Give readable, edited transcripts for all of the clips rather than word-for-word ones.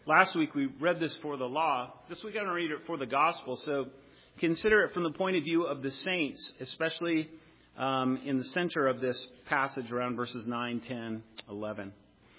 Last week we read this for the law. This week I'm going to read it for the gospel. So consider it from the point of view of the saints, especially in the center of this passage around verses 9, 10, 11.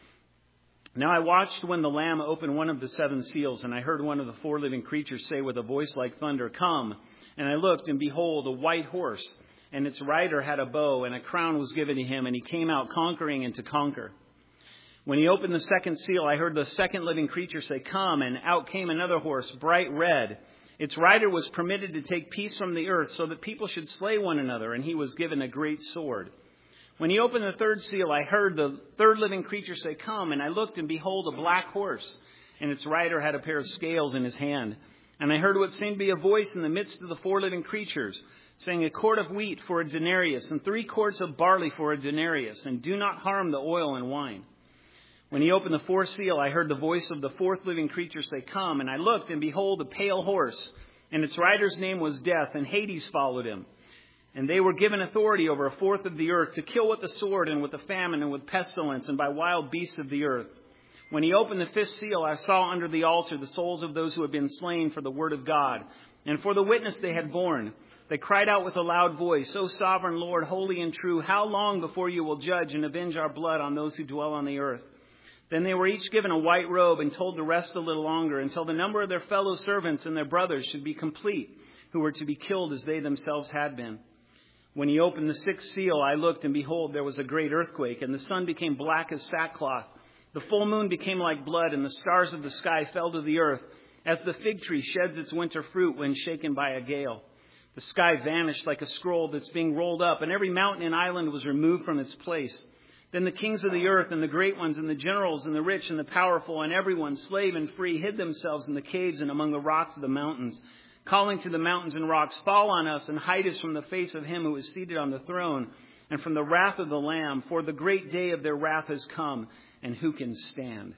Now I watched when the Lamb opened one of the seven seals, and I heard one of the four living creatures say with a voice like thunder, "Come." And I looked, and behold, a white horse, and its rider had a bow, and a crown was given to him, and he came out conquering and to conquer. When he opened the second seal, I heard the second living creature say, "Come," and out came another horse, bright red. Its rider was permitted to take peace from the earth, so that people should slay one another, and he was given a great sword. When he opened the third seal, I heard the third living creature say, "Come," and I looked, and behold, a black horse, and its rider had a pair of scales in his hand. And I heard what seemed to be a voice in the midst of the four living creatures, saying, "A quart of wheat for a denarius, and 3 quarts of barley for a denarius, and do not harm the oil and wine." When he opened the fourth seal, I heard the voice of the fourth living creature say, "Come," and I looked, and behold, a pale horse, and its rider's name was Death, and Hades followed him. And they were given authority over a fourth of the earth to kill with the sword and with the famine and with pestilence and by wild beasts of the earth. When he opened the fifth seal, I saw under the altar the souls of those who had been slain for the word of God and for the witness they had borne. They cried out with a loud voice, "O sovereign Lord, holy and true, how long before you will judge and avenge our blood on those who dwell on the earth?" Then they were each given a white robe and told to rest a little longer until the number of their fellow servants and their brothers should be complete, who were to be killed as they themselves had been. When he opened the sixth seal, I looked, and behold, there was a great earthquake, and the sun became black as sackcloth. The full moon became like blood, and the stars of the sky fell to the earth, as the fig tree sheds its winter fruit when shaken by a gale. The sky vanished like a scroll that's being rolled up, and every mountain and island was removed from its place. Then the kings of the earth and the great ones and the generals and the rich and the powerful and everyone, slave and free, hid themselves in the caves and among the rocks of the mountains, calling to the mountains and rocks, "Fall on us and hide us from the face of him who is seated on the throne and from the wrath of the Lamb, for the great day of their wrath has come, and who can stand?"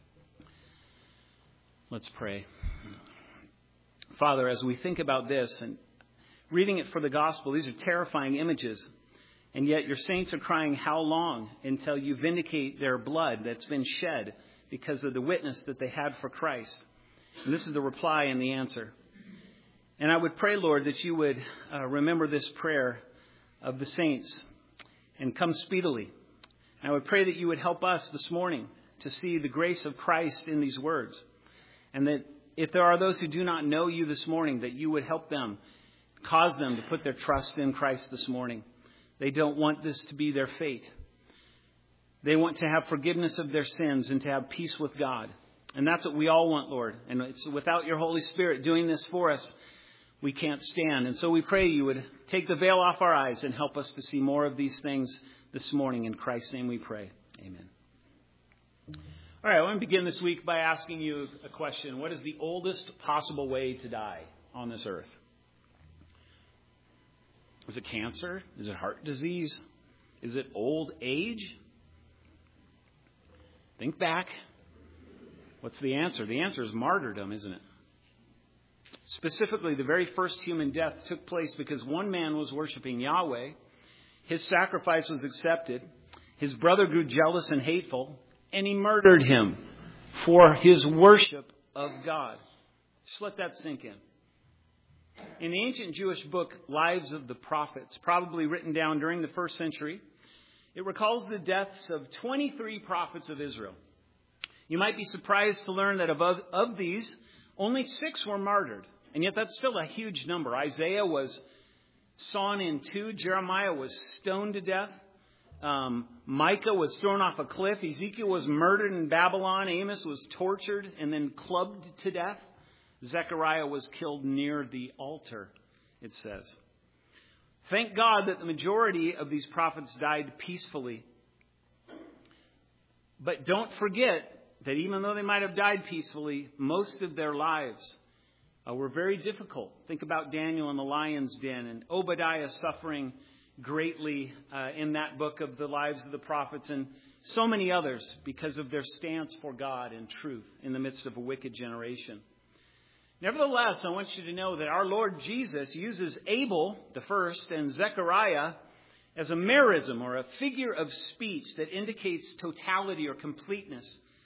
Let's pray. Father, as we think about this and reading it for the gospel, these are terrifying images. And yet your saints are crying, "How long?" until you vindicate their blood that's been shed because of the witness that they had for Christ. And this is the reply and the answer. And I would pray, Lord, that you would remember this prayer of the saints and come speedily. And I would pray that you would help us this morning to see the grace of Christ in these words. And that if there are those who do not know you this morning, that you would help them, cause them to put their trust in Christ this morning. They don't want this to be their fate. They want to have forgiveness of their sins and to have peace with God. And that's what we all want, Lord. And it's without your Holy Spirit doing this for us, we can't stand. And so we pray you would take the veil off our eyes and help us to see more of these things this morning. In Christ's name we pray. Amen. All right, I want to begin this week by asking you a question. What is the oldest possible way to die on this earth? Is it cancer? Is it heart disease? Is it old age? Think back. What's the answer? The answer is martyrdom, isn't it? Specifically, the very first human death took place because one man was worshiping Yahweh. His sacrifice was accepted. His brother grew jealous and hateful, and he murdered him for his worship of God. Just let that sink in. In the ancient Jewish book, Lives of the Prophets, probably written down during the first century, it recalls the deaths of 23 prophets of Israel. You might be surprised to learn that of these, only 6 were martyred. And yet that's still a huge number. Isaiah was sawn in two. Jeremiah was stoned to death. Micah was thrown off a cliff. Ezekiel was murdered in Babylon. Amos was tortured and then clubbed to death. Zechariah was killed near the altar, it says. Thank God that the majority of these prophets died peacefully. But don't forget that even though they might have died peacefully, most of their lives were very difficult. Think about Daniel in the lion's den and Obadiah suffering greatly in that book of the lives of the prophets, and so many others because of their stance for God and truth in the midst of a wicked generation. Nevertheless, I want you to know that our Lord Jesus uses Abel, the first, and Zechariah as a merism or a figure of speech that indicates totality or completeness.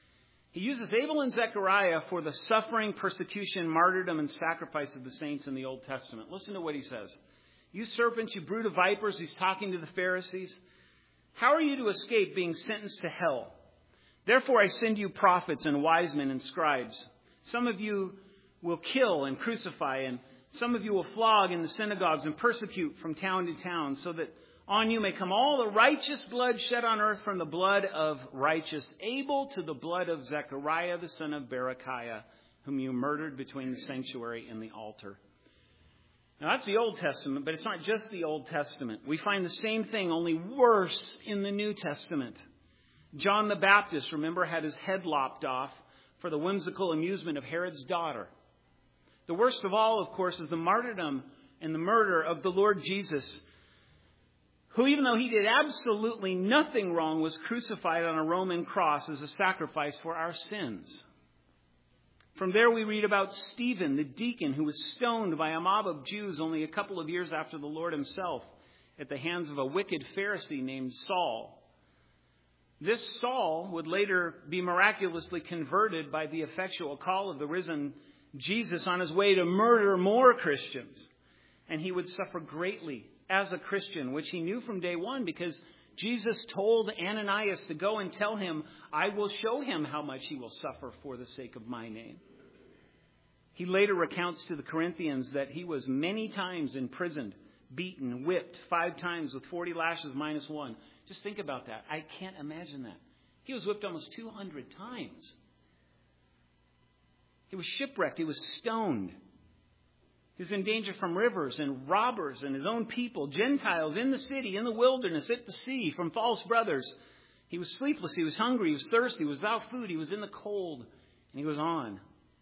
He uses Abel and Zechariah for the suffering, persecution, martyrdom, and sacrifice of the saints in the Old Testament. Listen to what he says. You serpents, you brood of vipers, he's talking to the Pharisees. How are you to escape being sentenced to hell? Therefore I send you prophets and wise men and scribes. Some of you will kill and crucify, and some of you will flog in the synagogues and persecute from town to town, so that on you may come all the righteous blood shed on earth, from the blood of righteous Abel to the blood of Zechariah, the son of Berechiah, whom you murdered between the sanctuary and the altar. Now that's the Old Testament, but it's not just the Old Testament. We find the same thing, only worse, in the New Testament. John the Baptist, remember, had his head lopped off for the whimsical amusement of Herod's daughter. The worst of all, of course, is the martyrdom and the murder of the Lord Jesus, who, even though he did absolutely nothing wrong, was crucified on a Roman cross as a sacrifice for our sins. From there we read about Stephen, the deacon, who was stoned by a mob of Jews only a couple of years after the Lord himself at the hands of a wicked Pharisee named Saul. This Saul would later be miraculously converted by the effectual call of the risen Jesus on his way to murder more Christians. And he would suffer greatly as a Christian, which he knew from day one, because Jesus told Ananias to go and tell him, I will show him how much he will suffer for the sake of my name. He later recounts to the Corinthians that he was many times imprisoned, beaten, whipped 5 times with 40 lashes minus 1. Just think about that. I can't imagine that. He was whipped almost 200 times. He was shipwrecked. He was stoned. He was in danger from rivers and robbers and his own people, Gentiles in the city, in the wilderness, at the sea, from false brothers. He was sleepless. He was hungry. He was thirsty. He was without food. He was in the cold. And he was on.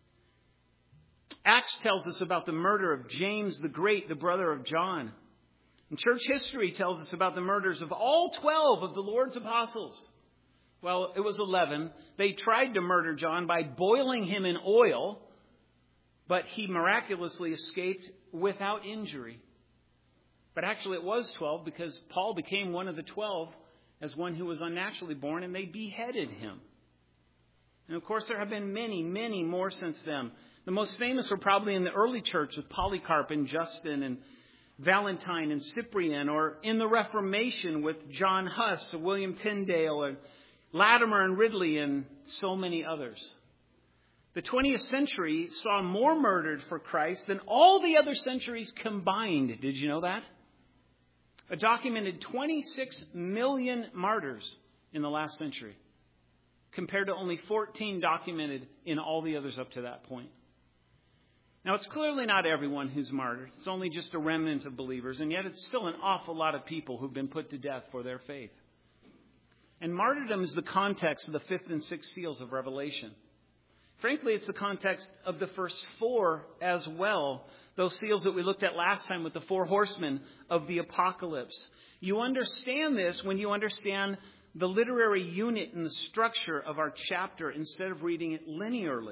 Acts tells us about the murder of James the Great, the brother of John. And church history tells us about the murders of all 12 of the Lord's apostles. Well, it was 11. They tried to murder John by boiling him in oil, but he miraculously escaped without injury. But actually it was 12, because Paul became one of the 12 as one who was unnaturally born, and they beheaded him. And of course there have been many, many more since then. The most famous were probably in the early church with Polycarp and Justin and Valentine and Cyprian, or in the Reformation with John Huss, William Tyndale, and Latimer and Ridley, and so many others. The 20th century saw more murdered for Christ than all the other centuries combined. Did you know that? A documented 26 million martyrs in the last century, compared to only 14 documented in all the others up to that point. Now, it's clearly not everyone who's martyred. It's only just a remnant of believers, and yet it's still an awful lot of people who've been put to death for their faith. And martyrdom is the context of the 5th and 6th seals of Revelation. Frankly, it's the context of the first 4 as well, those seals that we looked at last time with the 4 horsemen of the apocalypse. You understand this when you understand the literary unit and the structure of our chapter instead of reading it linearly.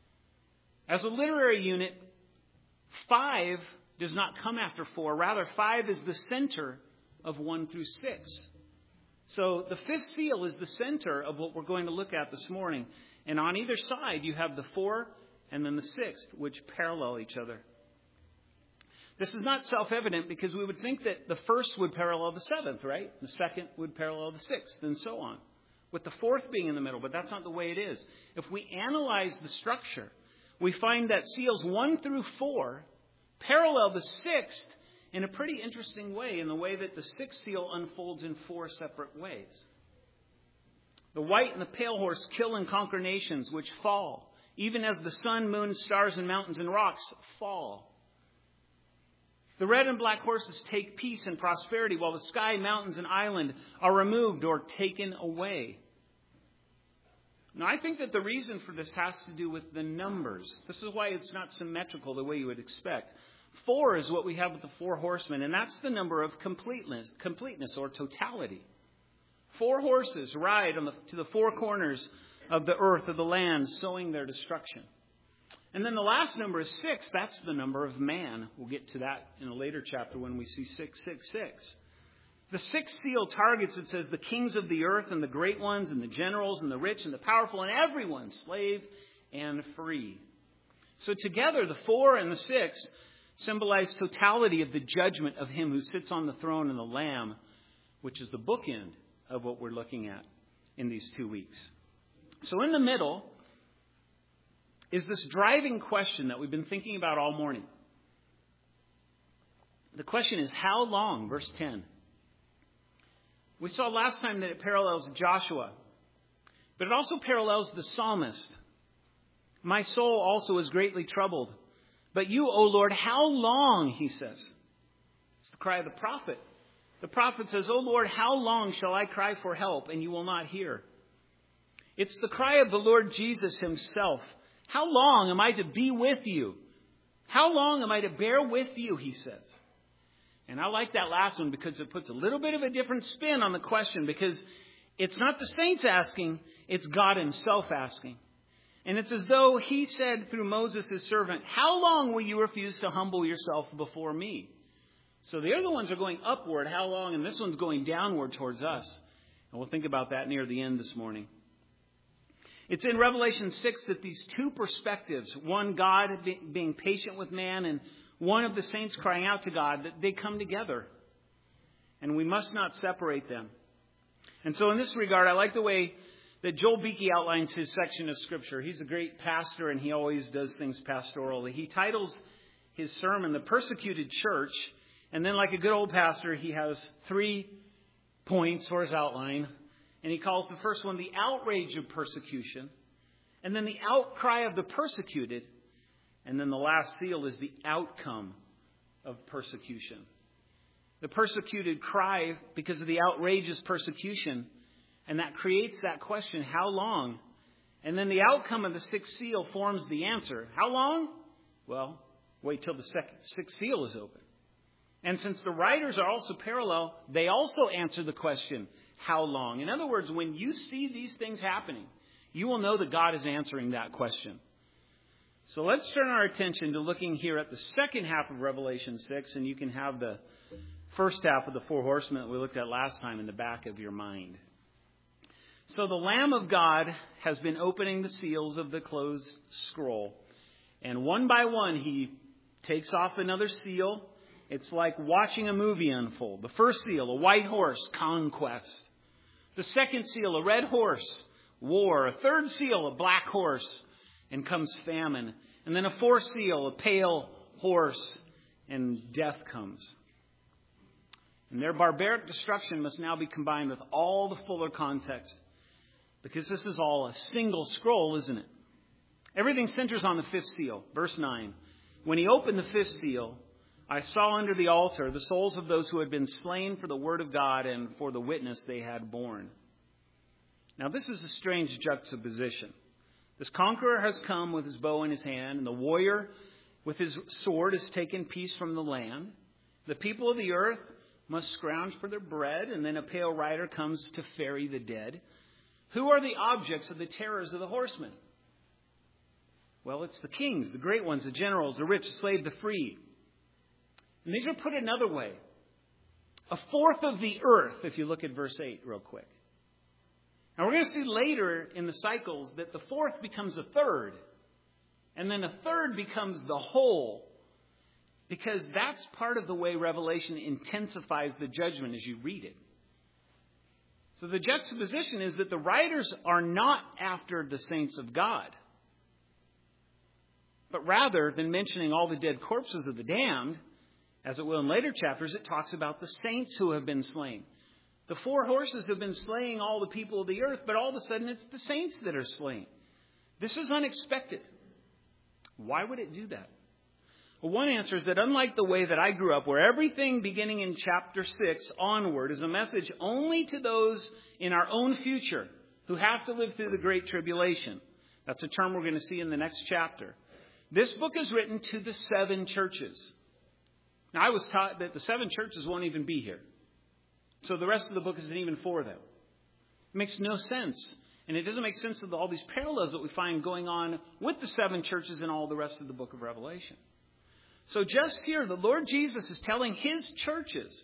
As a literary unit, 5 does not come after 4. Rather, 5 is the center of 1 through 6. So the 5th seal is the center of what we're going to look at this morning. And on either side, you have the 4 and then the 6th, which parallel each other. This is not self-evident, because we would think that the 1st would parallel the 7th, right? The 2nd would parallel the 6th, and so on, with the 4th being in the middle. But that's not the way it is. If we analyze the structure, we find that seals 1 through 4 parallel the 6th in a pretty interesting way, in the way that the 6th seal unfolds in 4 separate ways. The white and the pale horse kill and conquer nations, which fall, even as the sun, moon, stars, and mountains and rocks fall. The red and black horses take peace and prosperity, while the sky, mountains, and island are removed or taken away. Now, I think that the reason for this has to do with the numbers. This is why it's not symmetrical the way you would expect. 4 is what we have with the 4 horsemen, and that's the number of completeness or totality. 4 horses ride to the 4 corners of the earth, of the land, sowing their destruction. And then the last number is 6. That's the number of man. We'll get to that in a later chapter when we see 666. The sixth seal targets, it says, the kings of the earth and the great ones and the generals and the rich and the powerful and everyone, slave and free. So together, the 4 and the 6 symbolize totality of the judgment of him who sits on the throne and the Lamb, which is the bookend of what we're looking at in these 2 weeks. So in the middle is this driving question that we've been thinking about all morning. The question is, how long? Verse 10. We saw last time that it parallels Joshua, but it also parallels the psalmist. My soul also is greatly troubled. But you, O Lord, how long, he says. It's the cry of the prophet. The prophet says, O Lord, how long shall I cry for help and you will not hear? It's the cry of the Lord Jesus himself. How long am I to be with you? How long am I to bear with you, he says. And I like that last one because it puts a little bit of a different spin on the question, because it's not the saints asking, it's God himself asking. And it's as though he said through Moses, his servant, how long will you refuse to humble yourself before me? So the other ones are going upward, how long? And this one's going downward towards us. And we'll think about that near the end this morning. It's in Revelation 6 that these two perspectives, one God being patient with man and one of the saints crying out to God, that they come together. And we must not separate them. And so in this regard, I like the way that Joel Beeke outlines his section of Scripture. He's a great pastor, and he always does things pastorally. He titles his sermon, The Persecuted Church. And then, like a good old pastor, he has 3 points for his outline. And he calls the first one the outrage of persecution. And then the outcry of the persecuted. And then the last seal is the outcome of persecution. The persecuted cry because of the outrageous persecution. And that creates that question, how long? And then the outcome of the 6th seal forms the answer. How long? Well, wait till the 6th seal is open. And since the writers are also parallel, they also answer the question, how long? In other words, when you see these things happening, you will know that God is answering that question. So let's turn our attention to looking here at the second half of Revelation 6, and you can have the first half of the 4 horsemen that we looked at last time in the back of your mind. So the Lamb of God has been opening the seals of the closed scroll. And one by one, he takes off another seal. It's like watching a movie unfold. The first seal, a white horse, conquest. The second seal, a red horse, war. A third seal, a black horse, and comes famine. And then a 4th seal, a pale horse, and death comes. And their barbaric destruction must now be combined with all the fuller context. Because this is all a single scroll, isn't it? Everything centers on the 5th seal. Verse 9. When he opened the 5th seal, I saw under the altar the souls of those who had been slain for the word of God and for the witness they had borne. Now this is a strange juxtaposition. This conqueror has come with his bow in his hand, and the warrior with his sword has taken peace from the land. The people of the earth must scrounge for their bread, and then a pale rider comes to ferry the dead. Who are the objects of the terrors of the horsemen? Well, it's the kings, the great ones, the generals, the rich, the slave, the free. And these are put another way. 1/4 of the earth, if you look at verse 8 real quick. Now we're going to see later in the cycles that the 4th becomes a 3rd. And then a 3rd becomes the whole. Because that's part of the way Revelation intensifies the judgment as you read it. So the juxtaposition is that the writers are not after the saints of God. But rather than mentioning all the dead corpses of the damned, as it will in later chapters, it talks about the saints who have been slain. The 4 horses have been slaying all the people of the earth, but all of a sudden it's the saints that are slain. This is unexpected. Why would it do that? Well, one answer is that unlike the way that I grew up, where everything beginning in chapter 6 onward is a message only to those in our own future who have to live through the Great Tribulation. That's a term we're going to see in the next chapter. This book is written to the 7 churches. Now, I was taught that the 7 churches won't even be here. So the rest of the book isn't even for them. It makes no sense. And it doesn't make sense of all these parallels that we find going on with the 7 churches and all the rest of the book of Revelation. So just here, the Lord Jesus is telling his churches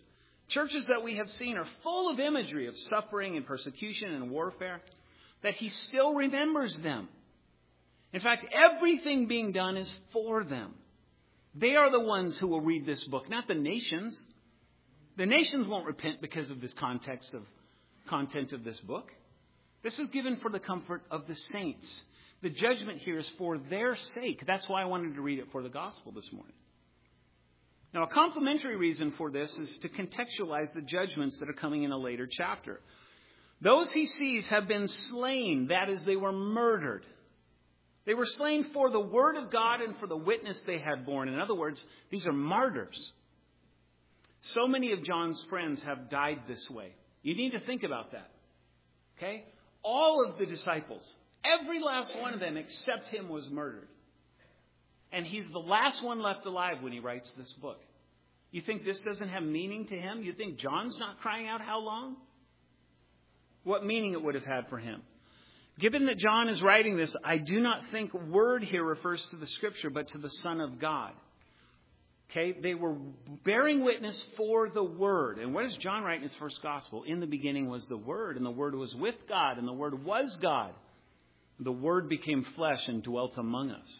churches that we have seen are full of imagery of suffering and persecution and warfare, that he still remembers them. In fact, everything being done is for them. They are the ones who will read this book, not the nations. The nations won't repent because of this content of this book. This is given for the comfort of the saints. The judgment here is for their sake. That's why I wanted to read it for the gospel this morning. Now, a complementary reason for this is to contextualize the judgments that are coming in a later chapter. Those he sees have been slain. That is, they were murdered. They were slain for the word of God and for the witness they had borne. In other words, these are martyrs. So many of John's friends have died this way. You need to think about that. Okay? All of the disciples, every last one of them except him was murdered. And he's the last one left alive when he writes this book. You think this doesn't have meaning to him? You think John's not crying out, how long? What meaning it would have had for him. Given that John is writing this, I do not think word here refers to the scripture, but to the Son of God. Okay, they were bearing witness for the Word. And what does John write in his first gospel? In the beginning was the Word, and the Word was with God, and the Word was God. The Word became flesh and dwelt among us.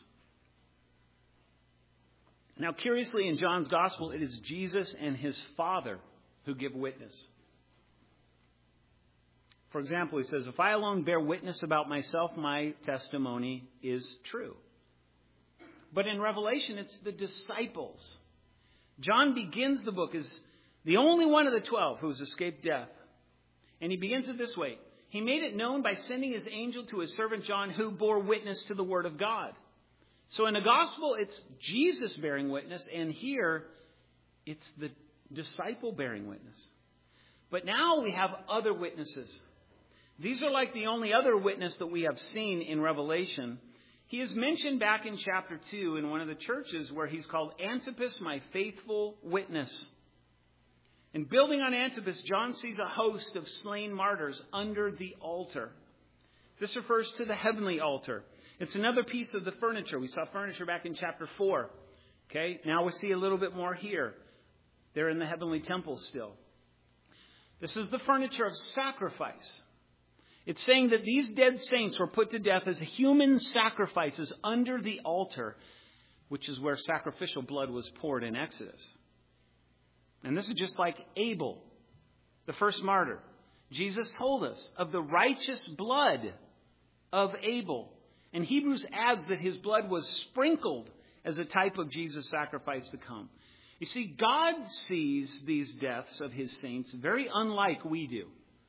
Now, curiously, in John's gospel, it is Jesus and his Father who give witness. For example, he says, if I alone bear witness about myself, my testimony is true. But in Revelation, it's the disciples. John begins the book as the only one of the 12 who has escaped death. And he begins it this way. He made it known by sending his angel to his servant John, who bore witness to the word of God. So in the gospel, it's Jesus bearing witness. And here, it's the disciple bearing witness. But now we have other witnesses. These are like the only other witness that we have seen in Revelation. He is mentioned back in chapter 2 in one of the churches where he's called Antipas, my faithful witness. And building on Antipas, John sees a host of slain martyrs under the altar. This refers to the heavenly altar. It's another piece of the furniture. We saw furniture back in chapter 4. Okay, now we see a little bit more here. They're in the heavenly temple still. This is the furniture of sacrifice. It's saying that these dead saints were put to death as human sacrifices under the altar, which is where sacrificial blood was poured in Exodus. And this is just like Abel, the first martyr. Jesus told us of the righteous blood of Abel. And Hebrews adds that his blood was sprinkled as a type of Jesus' sacrifice to come. You see, God sees these deaths of his saints very unlike we do.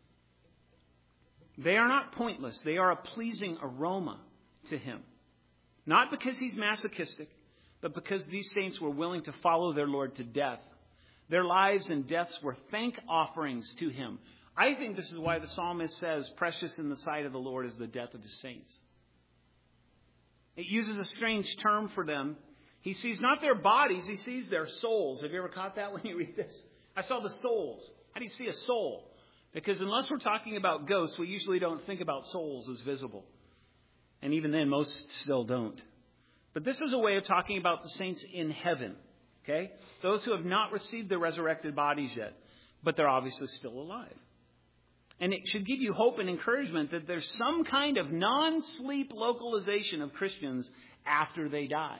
They are not pointless. They are a pleasing aroma to him. Not because he's masochistic, but because these saints were willing to follow their Lord to death. Their lives and deaths were thank offerings to him. I think this is why the psalmist says, precious in the sight of the Lord is the death of his saints. It uses a strange term for them. He sees not their bodies, he sees their souls. Have you ever caught that when you read this? I saw the souls. How do you see a soul? Because unless we're talking about ghosts, we usually don't think about souls as visible. And even then, most still don't. But this is a way of talking about the saints in heaven. Okay? Those who have not received their resurrected bodies yet. But they're obviously still alive. And it should give you hope and encouragement that there's some kind of non-sleep localization of Christians after they die.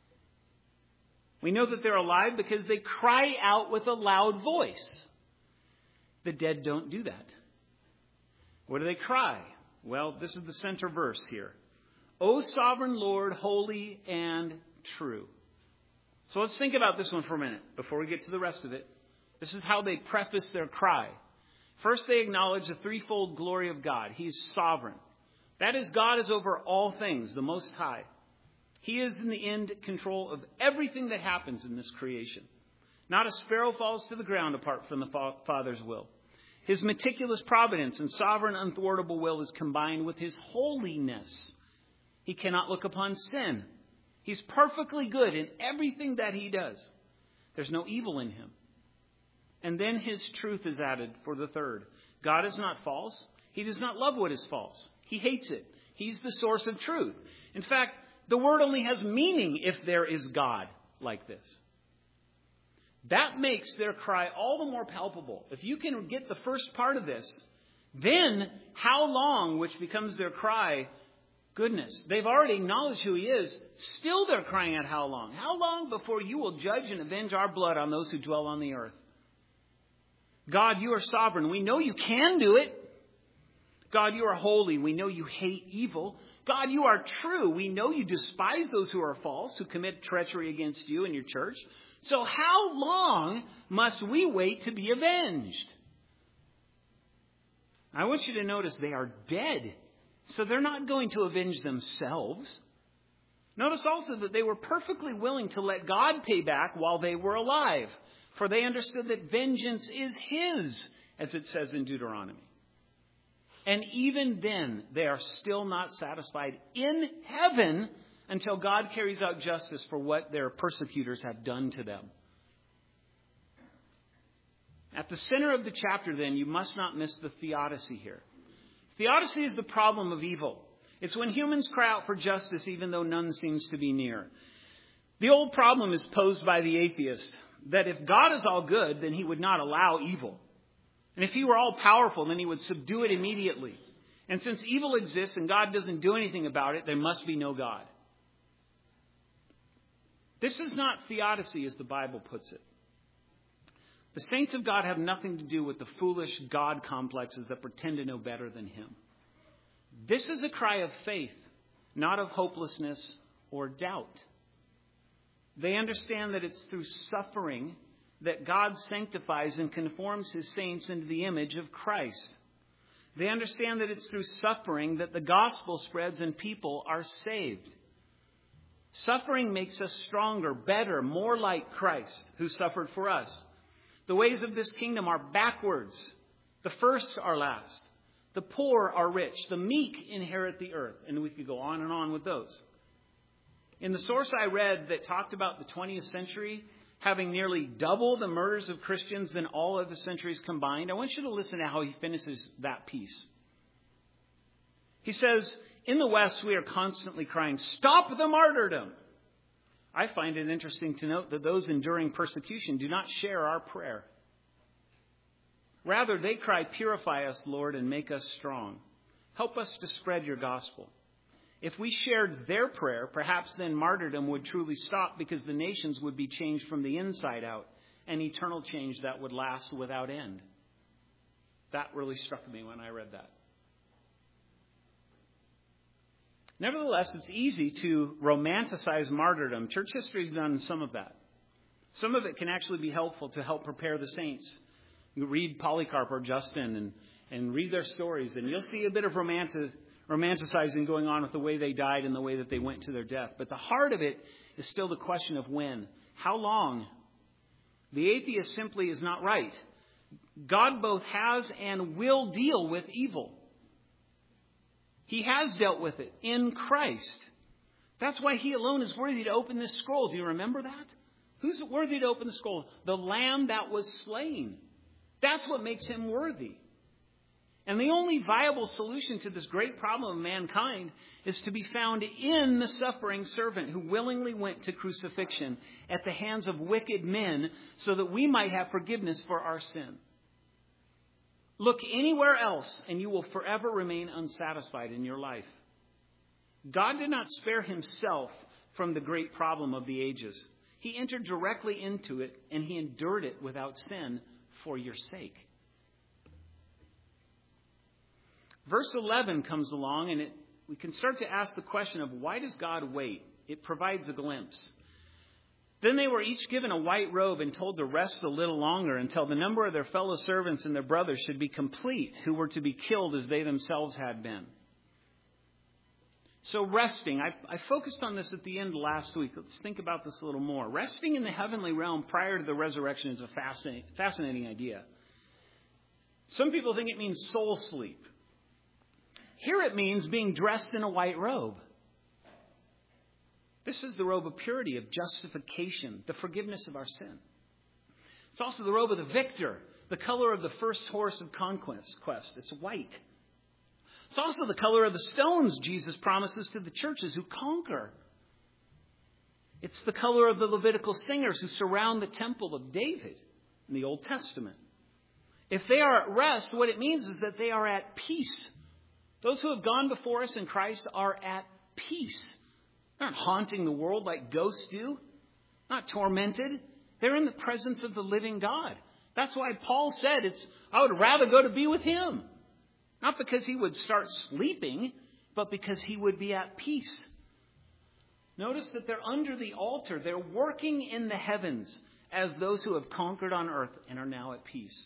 We know that they're alive because they cry out with a loud voice. The dead don't do that. What do they cry? Well, this is the center verse here. O sovereign Lord, holy and true. So let's think about this one for a minute before we get to the rest of it. This is how they preface their cry. First, they acknowledge the threefold glory of God. He's sovereign. That is, God is over all things, the Most High. He is in the end control of everything that happens in this creation. Not a sparrow falls to the ground apart from the Father's will. His meticulous providence and sovereign unthwartable will is combined with his holiness. He cannot look upon sin. He's perfectly good in everything that he does. There's no evil in him. And then his truth is added for the third. God is not false. He does not love what is false. He hates it. He's the source of truth. In fact, the word only has meaning if there is God like this. That makes their cry all the more palpable. If you can get the first part of this, then how long, which becomes their cry, goodness, they've already acknowledged who he is. Still they're crying out, how long? How long before you will judge and avenge our blood on those who dwell on the earth? God, you are sovereign. We know you can do it. God, you are holy. We know you hate evil. God, you are true. We know you despise those who are false, who commit treachery against you and your church. So how long must we wait to be avenged? I want you to notice they are dead. So they're not going to avenge themselves. Notice also that they were perfectly willing to let God pay back while they were alive. For they understood that vengeance is his, as it says in Deuteronomy. And even then, they are still not satisfied in heaven until God carries out justice for what their persecutors have done to them. At the center of the chapter, then, you must not miss the theodicy here. Theodicy is the problem of evil. It's when humans cry out for justice even though none seems to be near. The old problem is posed by the atheist, that if God is all good, then he would not allow evil. And if he were all powerful, then he would subdue it immediately. And since evil exists and God doesn't do anything about it, there must be no God. This is not theodicy as the Bible puts it. The saints of God have nothing to do with the foolish God complexes that pretend to know better than him. This is a cry of faith, not of hopelessness or doubt. They understand that it's through suffering that God sanctifies and conforms his saints into the image of Christ. They understand that it's through suffering that the gospel spreads and people are saved. Suffering makes us stronger, better, more like Christ, who suffered for us. The ways of this kingdom are backwards. The first are last. The poor are rich. The meek inherit the earth. And we could go on and on with those. In the source I read that talked about the 20th century having nearly double the murders of Christians than all of the centuries combined, I want you to listen to how he finishes that piece. He says, in the West, we are constantly crying, stop the martyrdom. I find it interesting to note that those enduring persecution do not share our prayer. Rather, they cry, purify us, Lord, and make us strong. Help us to spread your gospel. If we shared their prayer, perhaps then martyrdom would truly stop because the nations would be changed from the inside out, an eternal change that would last without end. That really struck me when I read that. Nevertheless, it's easy to romanticize martyrdom. Church history has done some of that. Some of it can actually be helpful to help prepare the saints. You read Polycarp or Justin and read their stories, and you'll see a bit of romanticizing going on with the way they died and the way that they went to their death. But the heart of it is still the question of when. How long? The atheist simply is not right. God both has and will deal with evil. He has dealt with it in Christ. That's why he alone is worthy to open this scroll. Do you remember that? Who's worthy to open the scroll? The Lamb that was slain. That's what makes him worthy. And the only viable solution to this great problem of mankind is to be found in the suffering servant who willingly went to crucifixion at the hands of wicked men so that we might have forgiveness for our sin. Look anywhere else and you will forever remain unsatisfied in your life. God did not spare himself from the great problem of the ages. He entered directly into it and he endured it without sin for your sake. Verse 11 comes along and we can start to ask the question of why does God wait? It provides a glimpse. Then they were each given a white robe and told to rest a little longer until the number of their fellow servants and their brothers should be complete, who were to be killed as they themselves had been. So resting, I focused on this at the end last week. Let's think about this a little more. Resting in the heavenly realm prior to the resurrection is a fascinating idea. Some people think it means soul sleep. Here it means being dressed in a white robe. This is the robe of purity, of justification, the forgiveness of our sin. It's also the robe of the victor, the color of the first horse of conquest. It's white. It's also the color of the stones Jesus promises to the churches who conquer. It's the color of the Levitical singers who surround the temple of David in the Old Testament. If they are at rest, what it means is that they are at peace. Those who have gone before us in Christ are at peace. They're not haunting the world like ghosts do. Not tormented. They're in the presence of the living God. That's why Paul said, I would rather go to be with him. Not because he would start sleeping, but because he would be at peace. Notice that they're under the altar. They're working in the heavens as those who have conquered on earth and are now at peace.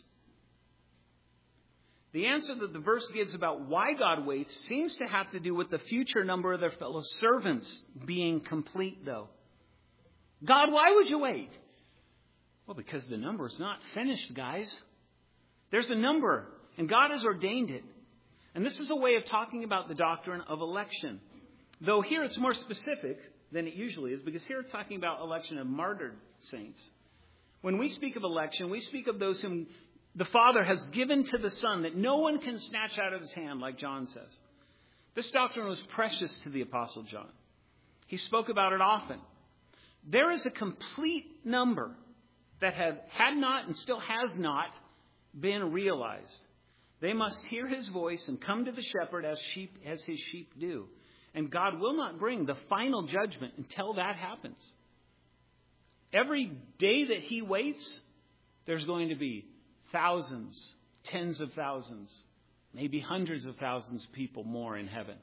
The answer that the verse gives about why God waits seems to have to do with the future number of their fellow servants being complete, though. God, why would you wait? Well, because the number is not finished, guys. There's a number, and God has ordained it. And this is a way of talking about the doctrine of election. Though here it's more specific than it usually is, because here it's talking about election of martyred saints. When we speak of election, we speak of those whom the Father has given to the Son that no one can snatch out of his hand, like John says. This doctrine was precious to the Apostle John. He spoke about it often. There is a complete number that had not and still has not been realized. They must hear his voice and come to the shepherd as his sheep do. And God will not bring the final judgment until that happens. Every day that he waits, there's going to be thousands, tens of thousands, maybe hundreds of thousands of people more in heaven.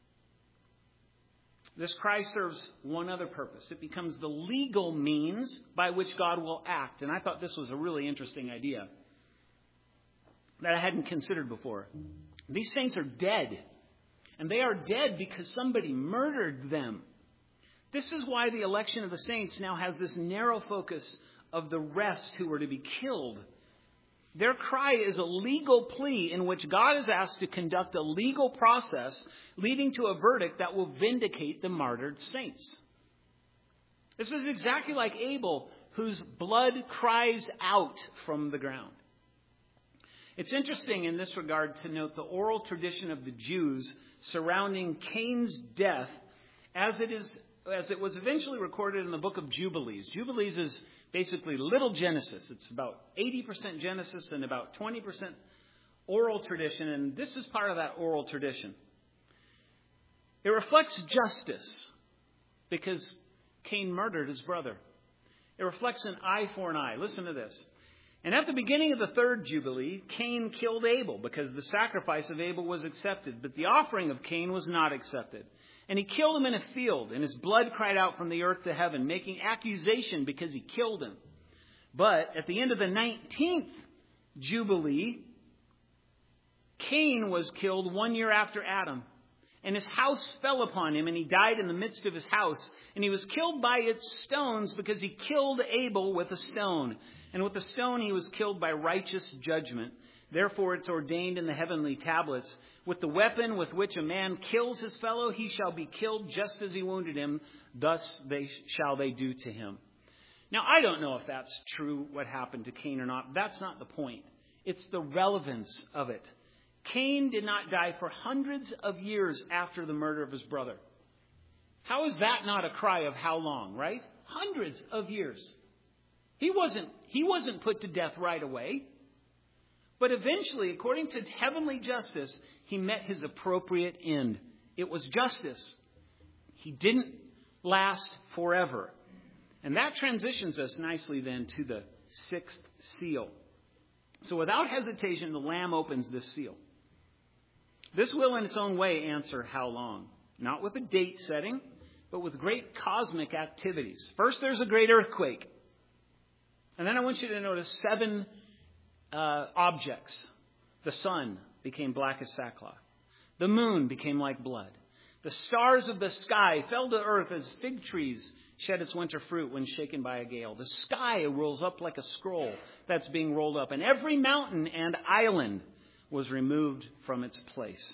This cry serves one other purpose. It becomes the legal means by which God will act. And I thought this was a really interesting idea that I hadn't considered before. These saints are dead. And they are dead because somebody murdered them. This is why the election of the saints now has this narrow focus of the rest who were to be killed. Their cry is a legal plea in which God is asked to conduct a legal process leading to a verdict that will vindicate the martyred saints. This is exactly like Abel, whose blood cries out from the ground. It's interesting in this regard to note the oral tradition of the Jews surrounding Cain's death as it was eventually recorded in the book of Jubilees. Jubilees is basically little Genesis. It's about 80% Genesis and about 20% oral tradition. And this is part of that oral tradition. It reflects justice because Cain murdered his brother. It reflects an eye for an eye. Listen to this. And at the beginning of the third Jubilee, Cain killed Abel because the sacrifice of Abel was accepted, but the offering of Cain was not accepted. And he killed him in a field, and his blood cried out from the earth to heaven, making accusation because he killed him. But at the end of the 19th Jubilee, Cain was killed 1 year after Adam. And his house fell upon him, and he died in the midst of his house. And he was killed by its stones because he killed Abel with a stone. And with the stone he was killed by righteous judgment. Therefore it's ordained in the heavenly tablets, with the weapon with which a man kills his fellow, he shall be killed just as he wounded him. Thus shall they do to him. Now, I don't know if that's true, what happened to Cain or not. That's not the point. It's the relevance of it. Cain did not die for hundreds of years after the murder of his brother. How is that not a cry of how long, right? Hundreds of years. He wasn't put to death right away. But eventually, according to heavenly justice, he met his appropriate end. It was justice. He didn't last forever. And that transitions us nicely then to the sixth seal. So without hesitation, the Lamb opens this seal. This will in its own way answer how long. Not with a date setting, but with great cosmic activities. First, there's a great earthquake. And then I want you to notice 7 objects. The sun became black as sackcloth. The moon became like blood. The stars of the sky fell to earth as fig trees shed its winter fruit when shaken by a gale. The sky rolls up like a scroll that's being rolled up. And every mountain and island was removed from its place.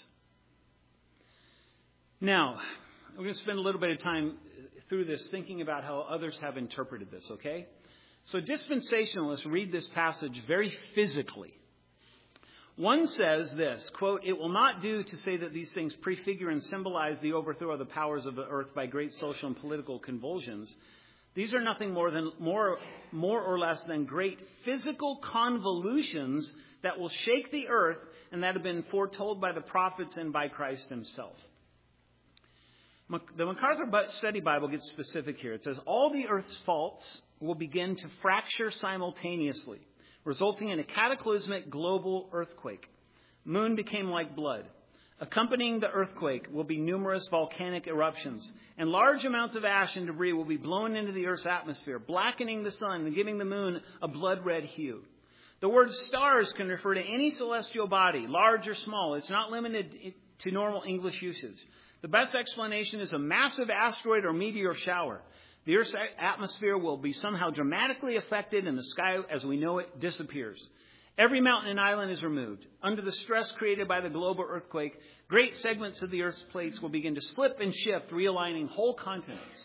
Now, we're going to spend a little bit of time through this thinking about how others have interpreted this, okay? So dispensationalists read this passage very physically. One says this, quote, "It will not do to say that these things prefigure and symbolize the overthrow of the powers of the earth by great social and political convulsions. These are nothing more or less than great physical convolutions that will shake the earth and that have been foretold by the prophets and by Christ himself. The MacArthur Study Bible gets specific here. It says, all the earth's faults will begin to fracture simultaneously, resulting in a cataclysmic global earthquake. Moon became like blood. Accompanying the earthquake will be numerous volcanic eruptions, and large amounts of ash and debris will be blown into the earth's atmosphere, blackening the sun and giving the moon a blood-red hue. The word stars can refer to any celestial body, large or small. It's not limited to normal English usage. The best explanation is a massive asteroid or meteor shower. The Earth's atmosphere will be somehow dramatically affected and the sky as we know it disappears. Every mountain and island is removed. Under the stress created by the global earthquake, great segments of the Earth's plates will begin to slip and shift, realigning whole continents.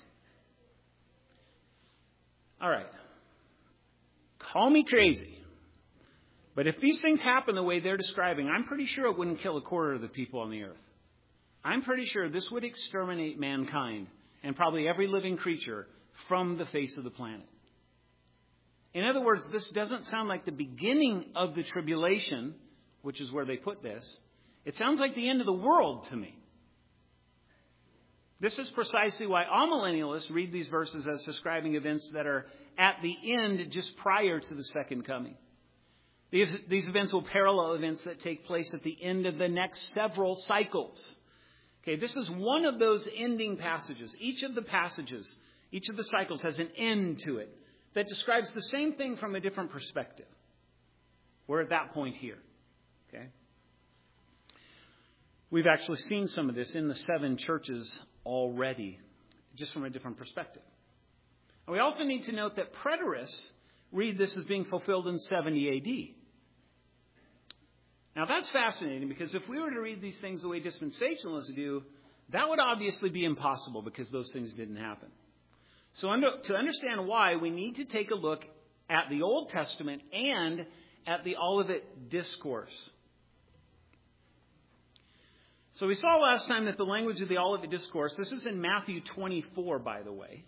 All right. Call me crazy. But if these things happen the way they're describing, I'm pretty sure it wouldn't kill a quarter of the people on the earth. I'm pretty sure this would exterminate mankind and probably every living creature from the face of the planet. In other words, this doesn't sound like the beginning of the tribulation, which is where they put this. It sounds like the end of the world to me. This is precisely why amillennialists read these verses as describing events that are at the end just prior to the second coming. These events will parallel events that take place at the end of the next several cycles. Okay, this is one of those ending passages. Each of the cycles has an end to it that describes the same thing from a different perspective. We're at that point here. Okay? We've actually seen some of this in the 7 churches already, just from a different perspective. And we also need to note that preterists read this as being fulfilled in 70 A.D. Now, that's fascinating because if we were to read these things the way dispensationalists do, that would obviously be impossible because those things didn't happen. So to understand why, we need to take a look at the Old Testament and at the Olivet Discourse. So we saw last time that the language of the Olivet Discourse, this is in Matthew 24, by the way.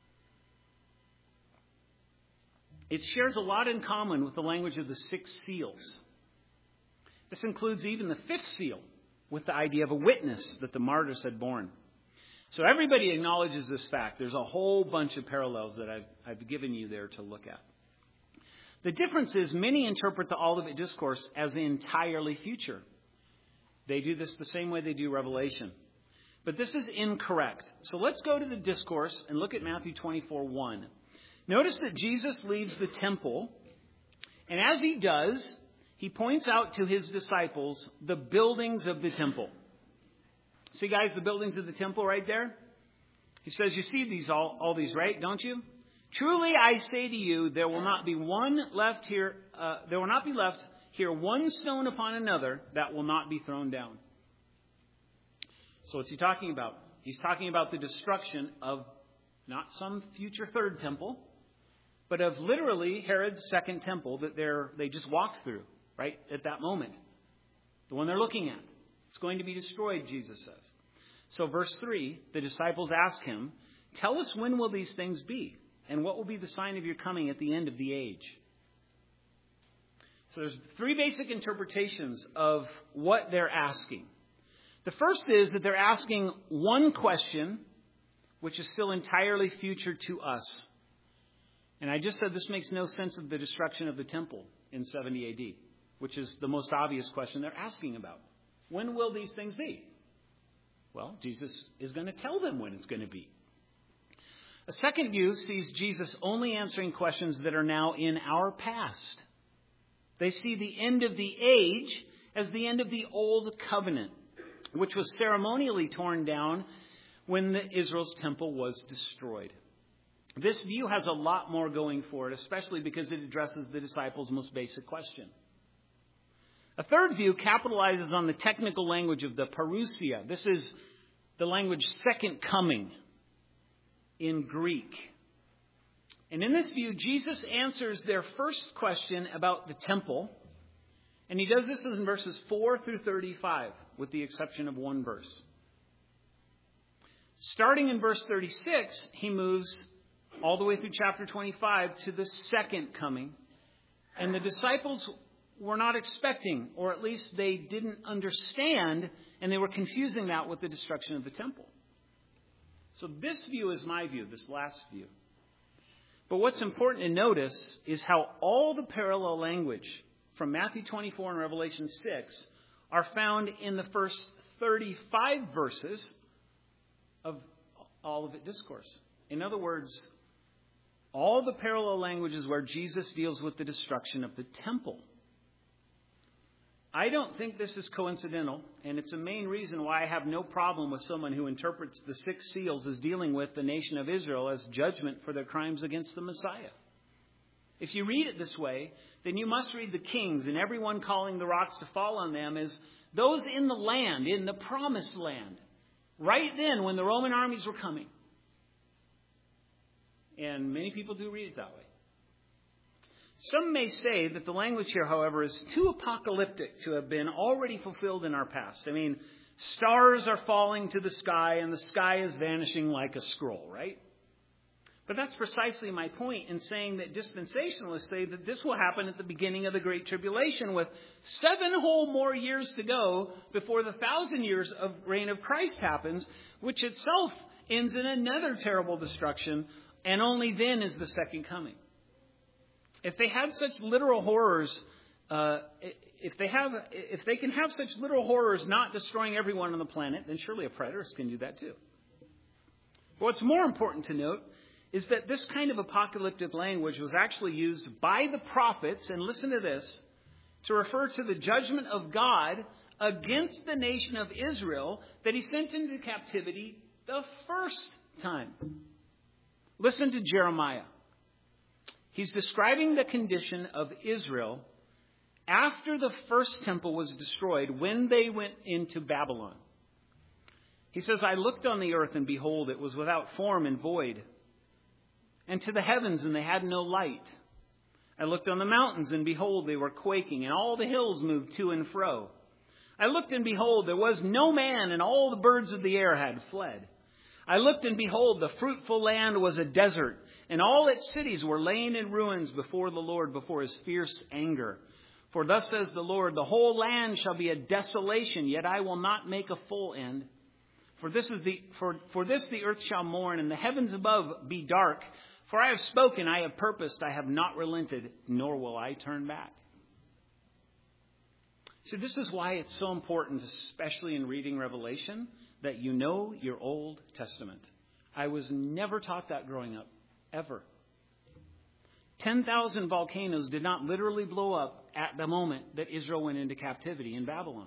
It shares a lot in common with the language of the 6 seals. This includes even the 5th seal with the idea of a witness that the martyrs had borne. So everybody acknowledges this fact. There's a whole bunch of parallels that I've given you there to look at. The difference is many interpret the Olivet Discourse as entirely future. They do this the same way they do Revelation. But this is incorrect. So let's go to the discourse and look at Matthew 24:1. Notice that Jesus leaves the temple, and as he does, he points out to his disciples the buildings of the temple. See, guys, the buildings of the temple right there? He says, you see these all these, right? Don't you? Truly, I say to you, there will not be left here one stone upon another that will not be thrown down. So what's he talking about? He's talking about the destruction of not some future 3rd temple, but of literally Herod's 2nd temple that they just walked through right at that moment. The one they're looking at. It's going to be destroyed, Jesus says. So verse 3, the disciples ask him, tell us when will these things be? And what will be the sign of your coming at the end of the age? So there's 3 basic interpretations of what they're asking. The first is that they're asking one question, which is still entirely future to us. And I just said this makes no sense of the destruction of the temple in 70 A.D., which is the most obvious question they're asking about. When will these things be? Well, Jesus is going to tell them when it's going to be. A second view sees Jesus only answering questions that are now in our past. They see the end of the age as the end of the old covenant, which was ceremonially torn down when Israel's temple was destroyed. This view has a lot more going for it, especially because it addresses the disciples' most basic question. A third view capitalizes on the technical language of the parousia. This is the language second coming in Greek. And in this view, Jesus answers their first question about the temple. And he does this in verses 4 through 35, with the exception of one verse. Starting in verse 36, he moves all the way through chapter 25 to the second coming. And the disciples were not expecting, or at least they didn't understand, and they were confusing that with the destruction of the temple. So this view is my view, this last view. But what's important to notice is how all the parallel language from Matthew 24 and Revelation 6 are found in the first 35 verses of Olivet Discourse. In other words, all the parallel languages where Jesus deals with the destruction of the temple. I don't think this is coincidental, and it's a main reason why I have no problem with someone who interprets the 6 seals as dealing with the nation of Israel as judgment for their crimes against the Messiah. If you read it this way, then you must read the kings and everyone calling the rocks to fall on them as those in the land, in the promised land, right then when the Roman armies were coming. And many people do read it that way. Some may say that the language here, however, is too apocalyptic to have been already fulfilled in our past. I mean, stars are falling to the sky and the sky is vanishing like a scroll, right? But that's precisely my point in saying that dispensationalists say that this will happen at the beginning of the Great Tribulation with 7 whole more years to go before the 1,000 years of reign of Christ happens, which itself ends in another terrible destruction, and only then is the second coming. If they had such literal horrors, if they can have such literal horrors not destroying everyone on the planet, then surely a preterist can do that too. But what's more important to note is that this kind of apocalyptic language was actually used by the prophets, and listen to this, to refer to the judgment of God against the nation of Israel that he sent into captivity the first time. Listen to Jeremiah. He's describing the condition of Israel after the first temple was destroyed when they went into Babylon. He says, I looked on the earth and behold, it was without form and void. And to the heavens and they had no light. I looked on the mountains and behold, they were quaking and all the hills moved to and fro. I looked and behold, there was no man and all the birds of the air had fled. I looked and behold, the fruitful land was a desert, and all its cities were lain in ruins before the Lord, before his fierce anger. For thus says the Lord, the whole land shall be a desolation, yet I will not make a full end. For this the earth shall mourn, and the heavens above be dark. For I have spoken, I have purposed, I have not relented, nor will I turn back. So this is why it's so important, especially in reading Revelation, that you know your Old Testament. I was never taught that growing up, ever. 10,000 volcanoes did not literally blow up at the moment that Israel went into captivity in Babylon.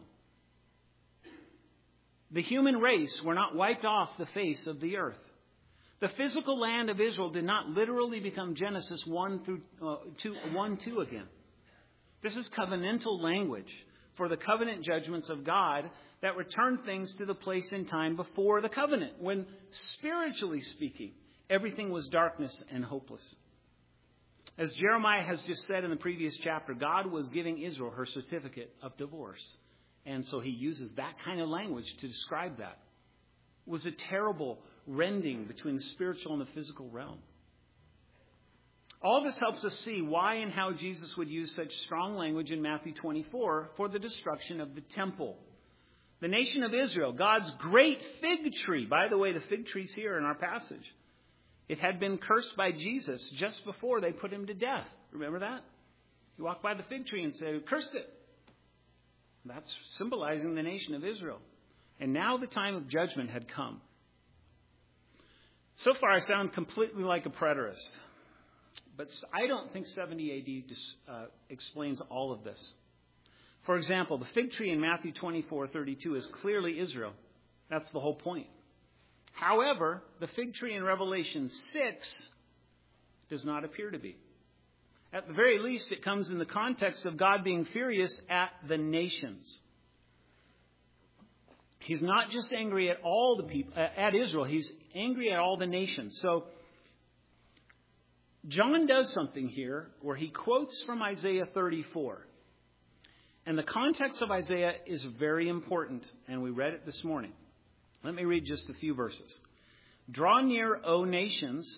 The human race were not wiped off the face of the earth. The physical land of Israel did not literally become Genesis 1-2 again. This is covenantal language for the covenant judgments of God that return things to the place in time before the covenant, when, spiritually speaking, everything was darkness and hopeless. As Jeremiah has just said in the previous chapter, God was giving Israel her certificate of divorce. And so he uses that kind of language to describe that. It was a terrible rending between the spiritual and the physical realm. All this helps us see why and how Jesus would use such strong language in Matthew 24 for the destruction of the temple. The nation of Israel, God's great fig tree. By the way, the fig tree's here in our passage. It had been cursed by Jesus just before they put him to death. Remember that? He walked by the fig tree and said, "Cursed it." That's symbolizing the nation of Israel. And now the time of judgment had come. So far, I sound completely like a preterist. But I don't think 70 AD explains all of this. For example, the fig tree in Matthew 24:32 is clearly Israel. That's the whole point. However, the fig tree in Revelation 6 does not appear to be. At the very least, it comes in the context of God being furious at the nations. He's not just angry at all the people, at Israel. He's angry at all the nations. So John does something here where he quotes from Isaiah 34. And the context of Isaiah is very important, and we read it this morning. Let me read just a few verses. Draw near, O nations,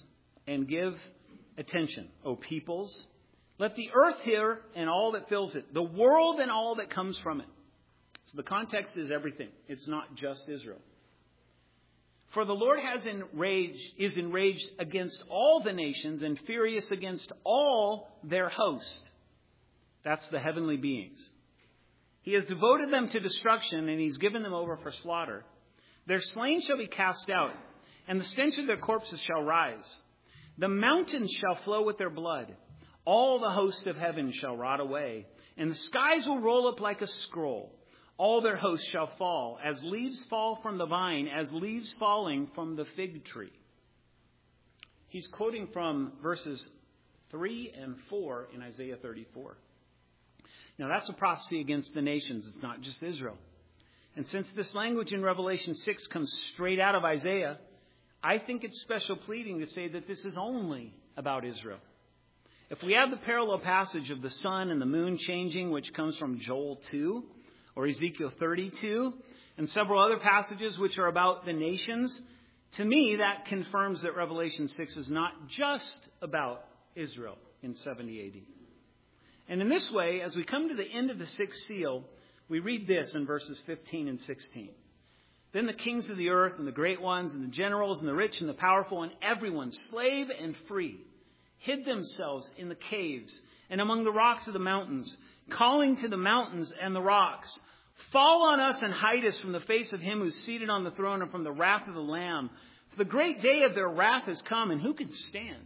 and give attention, O peoples. Let the earth hear and all that fills it, the world and all that comes from it. So the context is everything. It's not just Israel. For the Lord is enraged against all the nations and furious against all their host. That's the heavenly beings. He has devoted them to destruction, and he's given them over for slaughter. Their slain shall be cast out, and the stench of their corpses shall rise. The mountains shall flow with their blood. All the host of heaven shall rot away, and the skies will roll up like a scroll. All their hosts shall fall, as leaves fall from the vine, as leaves falling from the fig tree. He's quoting from verses 3 and 4 in Isaiah 34. Now, that's a prophecy against the nations. It's not just Israel. And since this language in Revelation 6 comes straight out of Isaiah, I think it's special pleading to say that this is only about Israel. If we have the parallel passage of the sun and the moon changing, which comes from Joel 2 or Ezekiel 32, and several other passages which are about the nations, to me that confirms that Revelation 6 is not just about Israel in 70 AD. And in this way, as we come to the end of the sixth seal, we read this in verses 15 and 16. Then the kings of the earth and the great ones and the generals and the rich and the powerful and everyone, slave and free, hid themselves in the caves and among the rocks of the mountains, calling to the mountains and the rocks, fall on us and hide us from the face of him who's seated on the throne and from the wrath of the Lamb. For the great day of their wrath has come, and who can stand?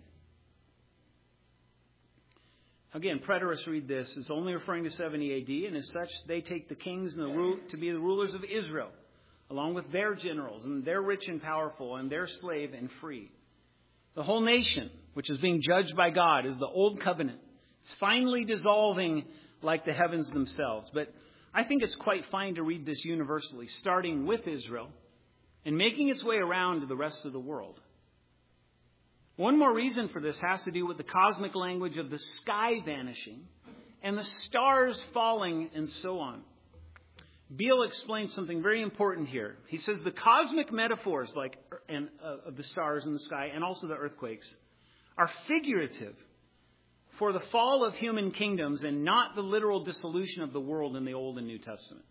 Again, preterists read this as only referring to 70 AD, and as such, they take the kings and to be the rulers of Israel, along with their generals and their rich and powerful and their slave and free. The whole nation, which is being judged by God, is the old covenant. It's finally dissolving like the heavens themselves. But I think it's quite fine to read this universally, starting with Israel and making its way around to the rest of the world. One more reason for this has to do with the cosmic language of the sky vanishing and the stars falling and so on. Beale explains something very important here. He says the cosmic metaphors of the stars in the sky and also the earthquakes are figurative for the fall of human kingdoms and not the literal dissolution of the world in the Old and New Testament.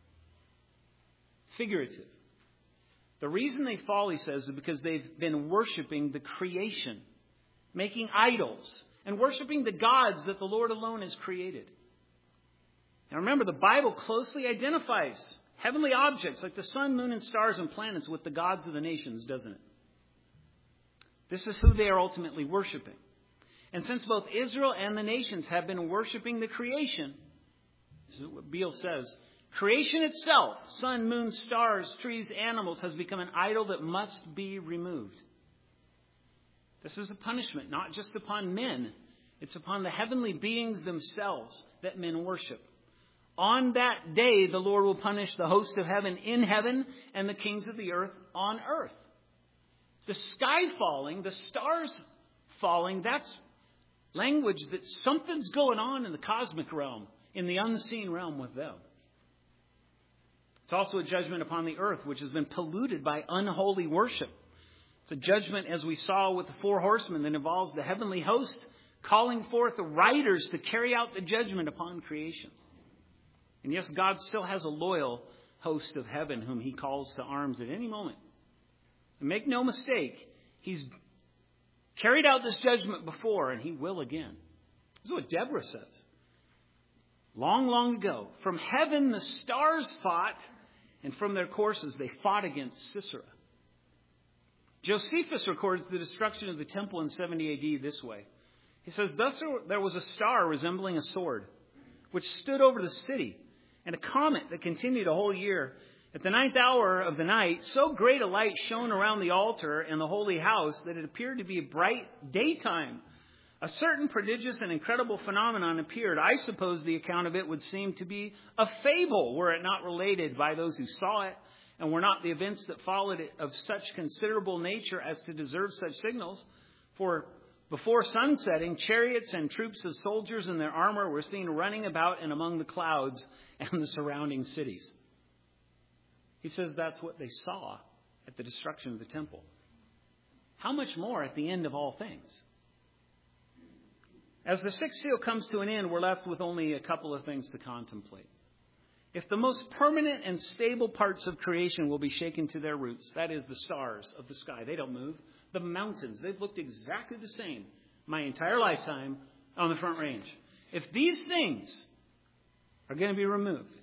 Figurative. The reason they fall, he says, is because they've been worshiping the creation, making idols, and worshiping the gods that the Lord alone has created. Now remember, the Bible closely identifies heavenly objects like the sun, moon, and stars and planets with the gods of the nations, doesn't it? This is who they are ultimately worshiping. And since both Israel and the nations have been worshiping the creation, this is what Beale says, creation itself, sun, moon, stars, trees, animals, has become an idol that must be removed. This is a punishment not just upon men, it's upon the heavenly beings themselves that men worship. On that day, the Lord will punish the host of heaven in heaven and the kings of the earth on earth. The sky falling, the stars falling, that's language that something's going on in the cosmic realm, in the unseen realm with them. It's also a judgment upon the earth, which has been polluted by unholy worship. It's a judgment, as we saw with the four horsemen, that involves the heavenly host calling forth the riders to carry out the judgment upon creation. And yes, God still has a loyal host of heaven whom he calls to arms at any moment. And make no mistake, he's carried out this judgment before, and he will again. This is what Deborah says. Long, long ago, from heaven the stars fought, and from their courses they fought against Sisera. Josephus records the destruction of the temple in 70 AD this way. He says, thus there was a star resembling a sword, which stood over the city, and a comet that continued a whole year. At the 9th hour of the night, so great a light shone around the altar and the holy house that it appeared to be a bright daytime. A certain prodigious and incredible phenomenon appeared. I suppose the account of it would seem to be a fable, were it not related by those who saw it, and were not the events that followed it of such considerable nature as to deserve such signals. For before sunsetting, chariots and troops of soldiers in their armor were seen running about and among the clouds and the surrounding cities. He says that's what they saw at the destruction of the temple. how much more at the end of all things? As the sixth seal comes to an end, we're left with only a couple of things to contemplate. If the most permanent and stable parts of creation will be shaken to their roots, that is the stars of the sky, they don't move. The mountains, they've looked exactly the same my entire lifetime on the Front Range. If these things are going to be removed,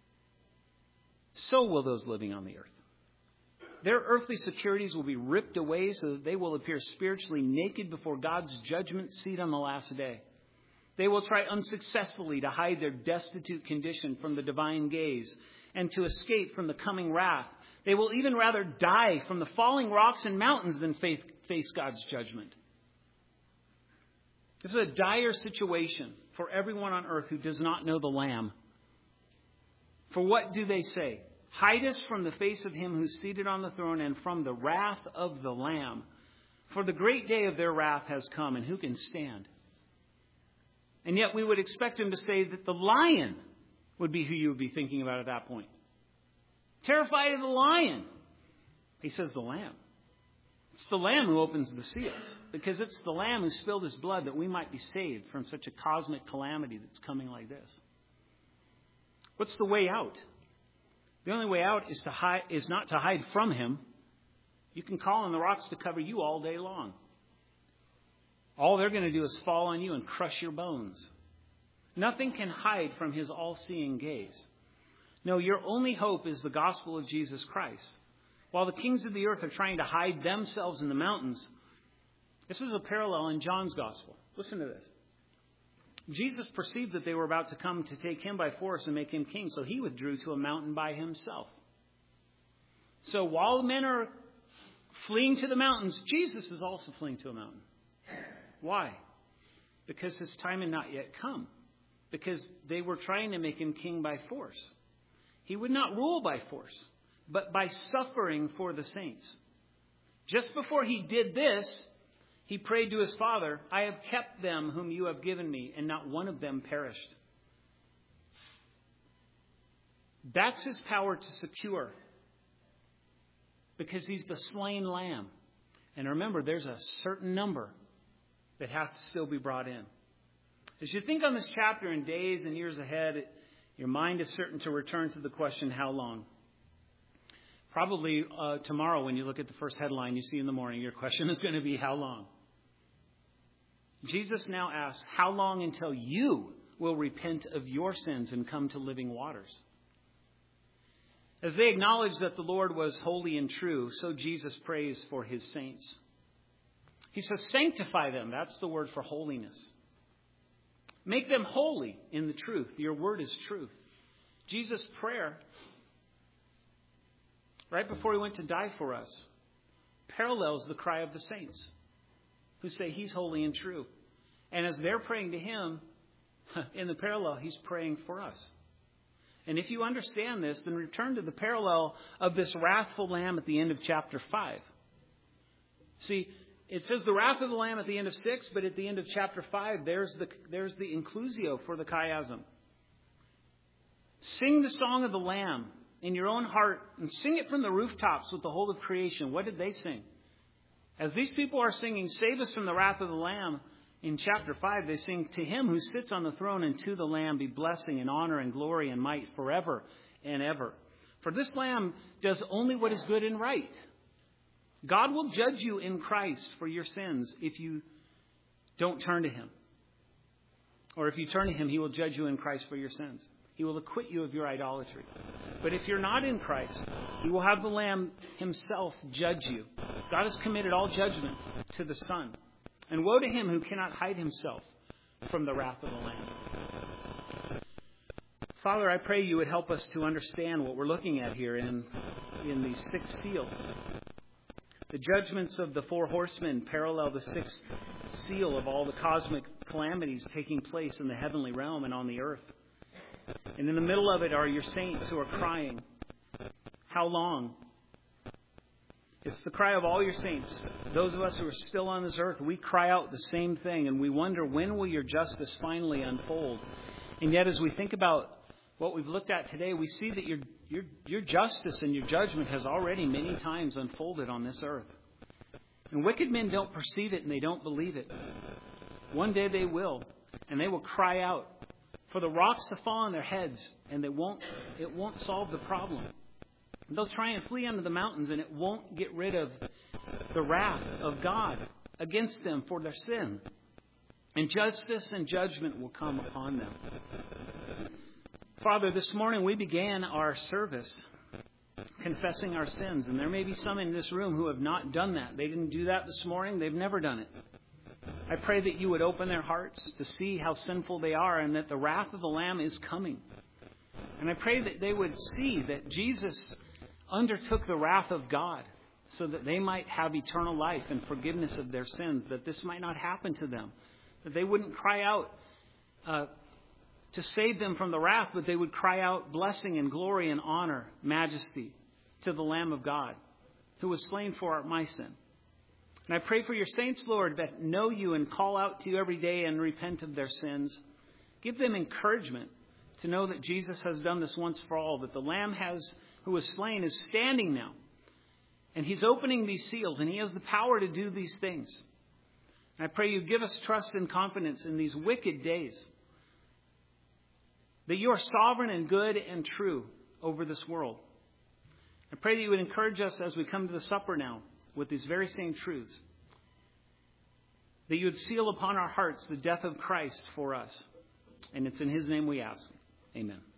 so will those living on the earth. Their earthly securities will be ripped away so that they will appear spiritually naked before God's judgment seat on the last day. They will try unsuccessfully to hide their destitute condition from the divine gaze and to escape from the coming wrath. They will even rather die from the falling rocks and mountains than face God's judgment. This is a dire situation for everyone on earth who does not know the Lamb. For what do they say? Hide us from the face of him who's seated on the throne and from the wrath of the Lamb. For the great day of their wrath has come, and who can stand? And yet we would expect him to say that the lion would be who you would be thinking about at that point. Terrified of the lion. He says the Lamb. It's the Lamb who opens the seals, because it's the Lamb who spilled his blood that we might be saved from such a cosmic calamity that's coming like this. What's the way out? The only way out is not to hide from him. You can call on the rocks to cover you all day long. All they're going to do is fall on you and crush your bones. Nothing can hide from his all-seeing gaze. No, your only hope is the gospel of Jesus Christ. While the kings of the earth are trying to hide themselves in the mountains, this is a parallel in John's gospel. Listen to this. Jesus perceived that they were about to come to take him by force and make him king, so he withdrew to a mountain by himself. So while men are fleeing to the mountains, Jesus is also fleeing to a mountain. Why? Because his time had not yet come. Because they were trying to make him king by force. He would not rule by force, but by suffering for the saints. Just before he did this, he prayed to his Father, I have kept them whom you have given me, and not one of them perished. That's his power to secure. Because he's the slain lamb. And remember, there's a certain number that has to still be brought in. As you think on this chapter in days and years ahead, your mind is certain to return to the question, how long? Probably tomorrow when you look at the first headline you see in the morning, your question is going to be, how long? Jesus now asks, how long until you will repent of your sins and come to living waters? As they acknowledge that the Lord was holy and true, so Jesus prays for his saints. He says, sanctify them. That's the word for holiness. Make them holy in the truth. Your word is truth. Jesus' prayer, right before he went to die for us, parallels the cry of the saints who say he's holy and true. And as they're praying to him, in the parallel, he's praying for us. And if you understand this, then return to the parallel of this wrathful lamb at the end of chapter 5. See, it says the wrath of the lamb at the end of 6, but at the end of chapter 5, there's the inclusio for the chiasm. Sing the song of the lamb in your own heart and sing it from the rooftops with the whole of creation. What did they sing? As these people are singing, save us from the wrath of the lamb, in chapter 5, they sing, to him who sits on the throne and to the lamb be blessing and honor and glory and might forever and ever. For this lamb does only what is good and right. God will judge you in Christ for your sins if you don't turn to him. Or if you turn to him, he will judge you in Christ for your sins. He will acquit you of your idolatry. But if you're not in Christ, he will have the Lamb himself judge you. God has committed all judgment to the Son. And woe to him who cannot hide himself from the wrath of the Lamb. Father, I pray you would help us to understand what we're looking at here in these 6 seals. The judgments of the 4 horsemen parallel the 6th seal of all the cosmic calamities taking place in the heavenly realm and on the earth. And in the middle of it are your saints who are crying, how long? It's the cry of all your saints. Those of us who are still on this earth, we cry out the same thing, and we wonder, when will your justice finally unfold? And yet, as we think about what we've looked at today, we see that your justice and your judgment has already many times unfolded on this earth. And wicked men don't perceive it and they don't believe it. One day they will, and they will cry out for the rocks to fall on their heads, and it won't solve the problem. They'll try and flee under the mountains, and it won't get rid of the wrath of God against them for their sin. And justice and judgment will come upon them. Father, this morning we began our service confessing our sins. And there may be some in this room who have not done that. They didn't do that this morning. They've never done it. I pray that you would open their hearts to see how sinful they are and that the wrath of the Lamb is coming. And I pray that they would see that Jesus undertook the wrath of God so that they might have eternal life and forgiveness of their sins, that this might not happen to them, that they wouldn't cry out to save them from the wrath, but they would cry out blessing and glory and honor, majesty to the Lamb of God who was slain for my sin. And I pray for your saints, Lord, that know you and call out to you every day and repent of their sins. Give them encouragement to know that Jesus has done this once for all, that the Lamb who was slain is standing now. And he's opening these seals, and he has the power to do these things. And I pray you give us trust and confidence in these wicked days, that you are sovereign and good and true over this world. I pray that you would encourage us as we come to the supper now with these very same truths, that you would seal upon our hearts the death of Christ for us. And it's in his name we ask. Amen.